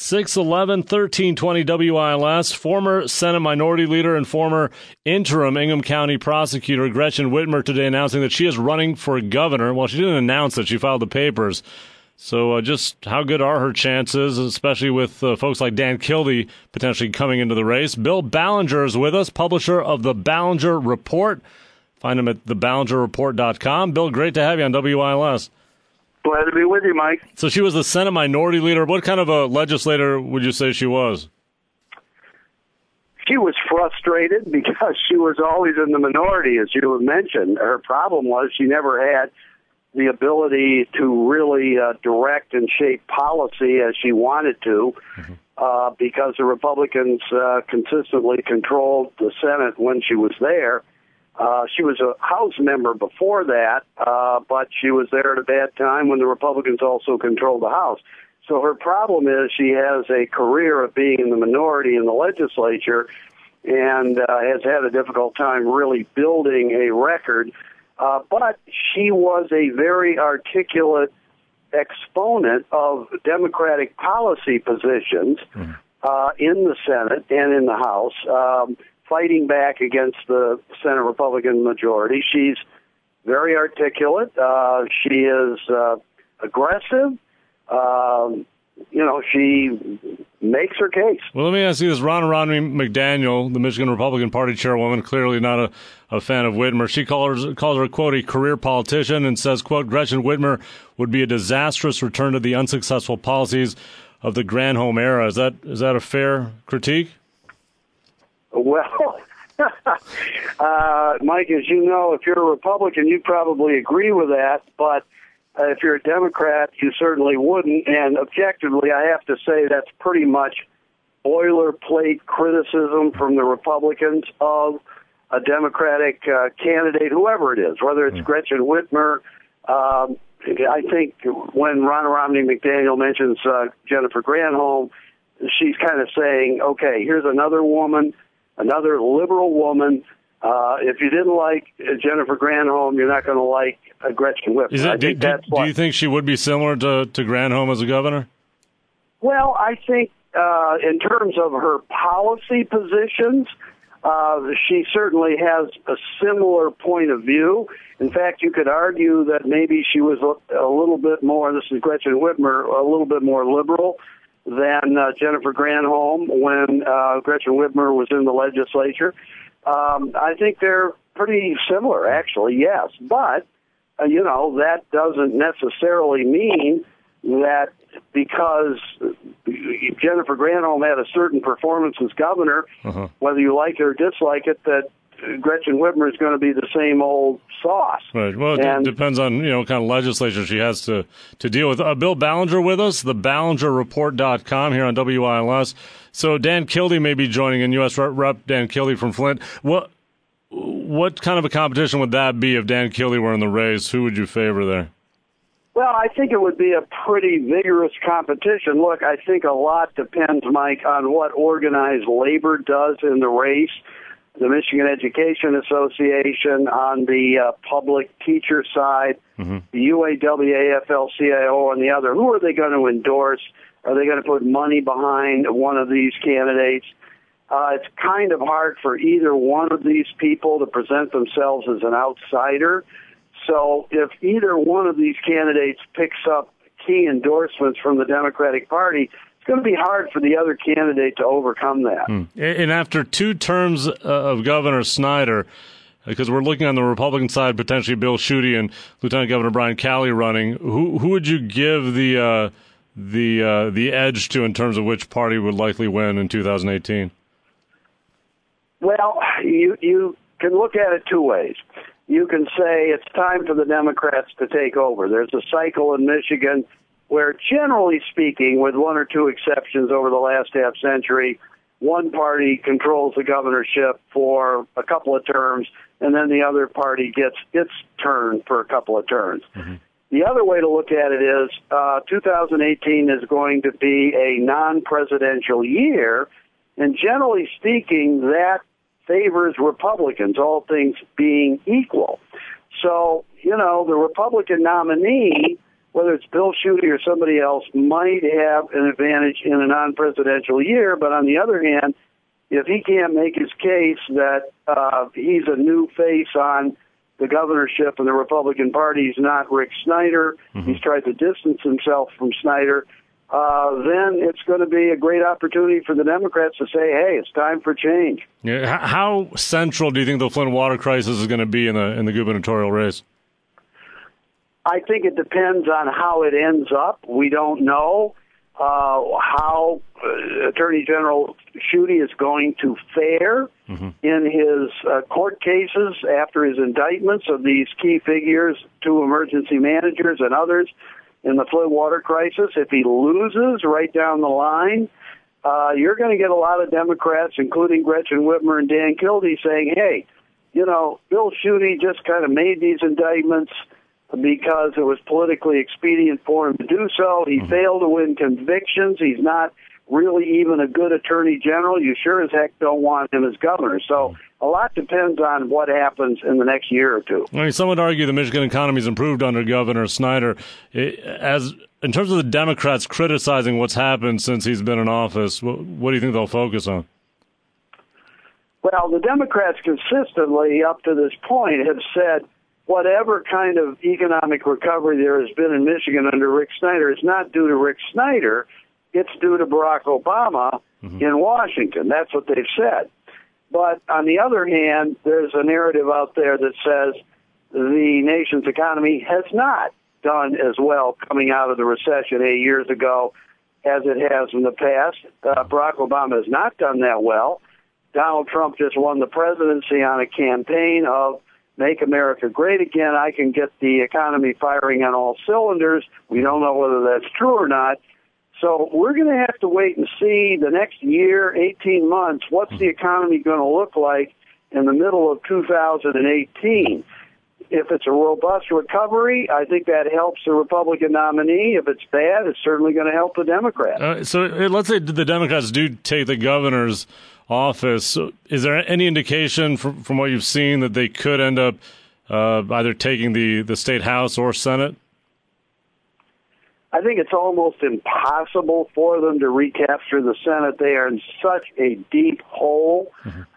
611-1320 WILS, former Senate Minority Leader and former interim Ingham County prosecutor Gretchen Whitmer today announcing that she is running for governor. Well, she didn't announce that. She filed the papers. So just how good are her chances, especially with folks like Dan Kildee potentially coming into the race? Bill Ballinger is with us, publisher of The Ballinger Report. Find him at theballingerreport.com. Bill, great to have you on WILS. Glad to be with you, Mike. So she was the Senate Minority Leader. What kind of a legislator would you say she was? She was frustrated because she was always in the minority, as you mentioned. Her problem was she never had the ability to really direct and shape policy as she wanted to, because the Republicans consistently controlled the Senate when she was there. She was a House member before that, but she was there at a bad time when the Republicans also controlled the House. So her problem is she has a career of being in the minority in the legislature and has had a difficult time really building a record. But she was a very articulate exponent of Democratic policy positions in the Senate and in the House, fighting back against the Senate Republican majority. She's very articulate. She is aggressive. She makes her case. Well, let me ask you this. Ronna Romney McDaniel, the Michigan Republican Party chairwoman, clearly not a fan of Whitmer. She calls her, quote, a career politician and says, quote, Gretchen Whitmer would be a disastrous return to the unsuccessful policies of the Granholm era. Is that a fair critique? Well, Mike, as you know, if you're a Republican, you probably agree with that, but if you're a Democrat, you certainly wouldn't, and objectively, I have to say that's pretty much boilerplate criticism from the Republicans of a Democratic candidate, whoever it is, whether it's Gretchen Whitmer. I think when Ronna Romney McDaniel mentions Jennifer Granholm, she's kind of saying, okay, here's another woman, another liberal woman. If you didn't like Jennifer Granholm, you're not going to like Gretchen Whitmer. Do you think she would be similar to Granholm as a governor? Well, I think in terms of her policy positions, she certainly has a similar point of view. In fact, you could argue that maybe she was a little bit more, this is Gretchen Whitmer, a little bit more liberal than Jennifer Granholm when Gretchen Whitmer was in the legislature. I think they're pretty similar, actually, yes. But, that doesn't necessarily mean that because Jennifer Granholm had a certain performance as governor, whether you like it or dislike it, that Gretchen Whitmer is going to be the same old sauce. Right. Well, it depends on, what kind of legislation she has to deal with. Bill Ballinger with us, theballingerreport.com here on WILS. So Dan Kildee may be joining in, U.S. Rep. Dan Kildee from Flint. What kind of a competition would that be if Dan Kildee were in the race? Who would you favor there? Well, I think it would be a pretty vigorous competition. Look, I think a lot depends, Mike, on what organized labor does in the race. The Michigan Education Association on the public teacher side, the UAW, AFL-CIO on the other. Who are they going to endorse? Are they going to put money behind one of these candidates? It's kind of hard for either one of these people to present themselves as an outsider. So if either one of these candidates picks up key endorsements from the Democratic Party, it's going to be hard for the other candidate to overcome that. And after two terms of Governor Snyder, because we're looking on the Republican side, potentially Bill Schuette and Lieutenant Governor Brian Calley running, who would you give the edge to in terms of which party would likely win in 2018? Well, you can look at it two ways. You can say it's time for the Democrats to take over. There's a cycle in Michigan where, generally speaking, with one or two exceptions over the last half century, one party controls the governorship for a couple of terms, and then the other party gets its turn for a couple of turns. The other way to look at it is 2018 is going to be a non-presidential year, and generally speaking, that favors Republicans, all things being equal. So, the Republican nominee whether it's Bill Schuette or somebody else, might have an advantage in a non-presidential year. But on the other hand, if he can't make his case that he's a new face on the governorship and the Republican Party, he's not Rick Snyder, he's tried to distance himself from Snyder, then it's going to be a great opportunity for the Democrats to say, hey, it's time for change. Yeah, how central do you think the Flint water crisis is going to be in the gubernatorial race? I think it depends on how it ends up. We don't know how Attorney General Schuette is going to fare in his court cases after his indictments of these key figures, 2 emergency managers and others in the Flint water crisis. If he loses right down the line, you're going to get a lot of Democrats, including Gretchen Whitmer and Dan Kildee, saying, hey, you know, Bill Schuette just kind of made these indictments because it was politically expedient for him to do so. He failed to win convictions. He's not really even a good attorney general. You sure as heck don't want him as governor. So a lot depends on what happens in the next year or two. I mean, some would argue the Michigan economy's improved under Governor Snyder. In terms of the Democrats criticizing what's happened since he's been in office, what do you think they'll focus on? Well, the Democrats consistently, up to this point, have said whatever kind of economic recovery there has been in Michigan under Rick Snyder is not due to Rick Snyder. It's due to Barack Obama in Washington. That's what they've said. But on the other hand, there's a narrative out there that says the nation's economy has not done as well coming out of the recession 8 years ago as it has in the past. Barack Obama has not done that well. Donald Trump just won the presidency on a campaign of Make America Great Again. I can get the economy firing on all cylinders. We don't know whether that's true or not. So we're going to have to wait and see the next year, 18 months, what's the economy going to look like in the middle of 2018. If it's a robust recovery, I think that helps the Republican nominee. If it's bad, it's certainly going to help the Democrat. So let's say the Democrats do take the governor's office. Is there any indication from what you've seen that they could end up either taking the state House or Senate? I think it's almost impossible for them to recapture the Senate. They are in such a deep hole.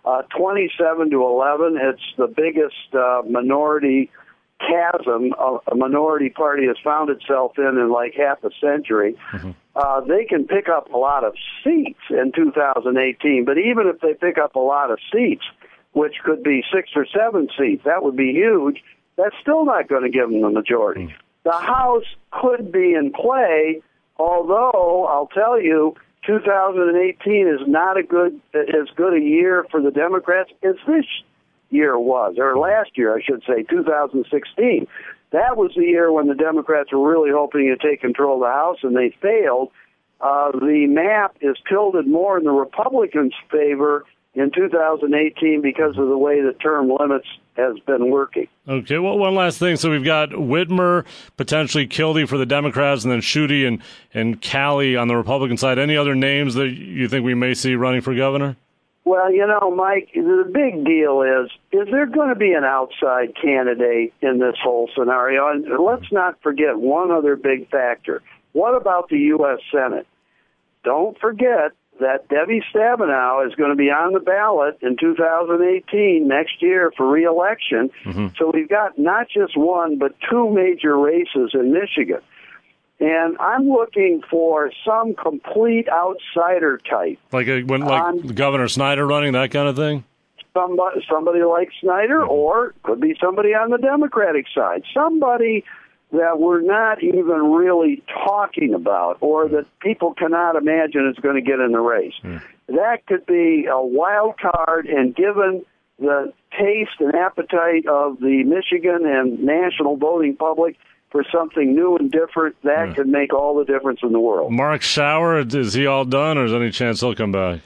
27-11, it's the biggest minority chasm a minority party has found itself in like half a century. They can pick up a lot of seats in 2018, but even if they pick up a lot of seats, which could be 6 or 7 seats, that would be huge, that's still not going to give them the majority. The House could be in play, although I'll tell you, 2018 is not as good a year for the Democrats as this year was, or last year, I should say, 2016. That was the year when the Democrats were really hoping to take control of the House, and they failed. The map is tilted more in the Republicans' favor in 2018 because of the way the term limits has been working. Okay, well, one last thing. So we've got Whitmer, potentially Kildee for the Democrats, and then Schuette and Calley on the Republican side. Any other names that you think we may see running for governor? Well, you know, Mike, the big deal is there going to be an outside candidate in this whole scenario? And let's not forget one other big factor. What about the U.S. Senate? Don't forget that Debbie Stabenow is going to be on the ballot in 2018, next year, for re-election. So we've got not just one, but 2 major races in Michigan. And I'm looking for some complete outsider type. Like Governor Snyder running, that kind of thing? Somebody like Snyder, or could be somebody on the Democratic side. Somebody that we're not even really talking about, or that people cannot imagine is going to get in the race. That could be a wild card, and given the taste and appetite of the Michigan and national voting public for something new and different, that could make all the difference in the world. Mark Schauer, is he all done, or is there any chance he'll come back?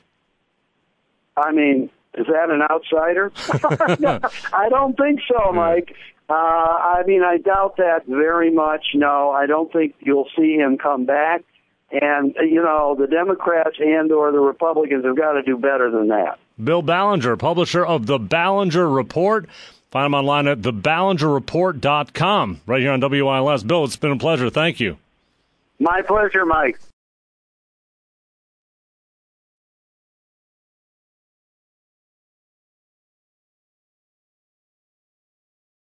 I mean, is that an outsider? I don't think so, Mike. I mean, I doubt that very much. No, I don't think you'll see him come back. And, you know, the Democrats and or the Republicans have got to do better than that. Bill Ballinger, publisher of the Ballinger Report. Find him online at theballingerreport.com, right here on WILS. Bill, it's been a pleasure. Thank you. My pleasure, Mike.